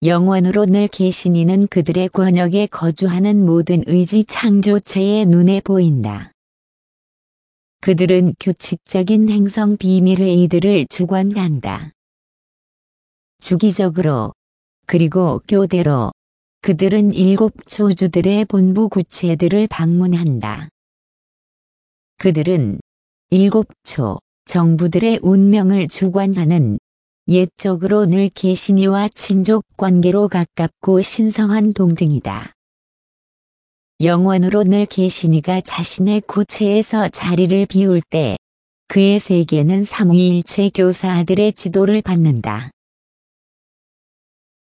영원으로 늘 계신 이는 그들의 권역에 거주하는 모든 의지 창조체의 눈에 보인다. 그들은 규칙적인 행성 비밀회의들을 주관한다. 주기적으로, 그리고 교대로, 그들은 7 초주들의 본부 구체들을 방문한다. 그들은 7 초 정부들의 운명을 주관하는 옛적으로 늘 계신 이와 친족 관계로 가깝고 신성한 동등이다. 영원으로 늘 계신 이가 자신의 구체에서 자리를 비울 때 그의 세계는 삼위일체 교사들의 지도를 받는다.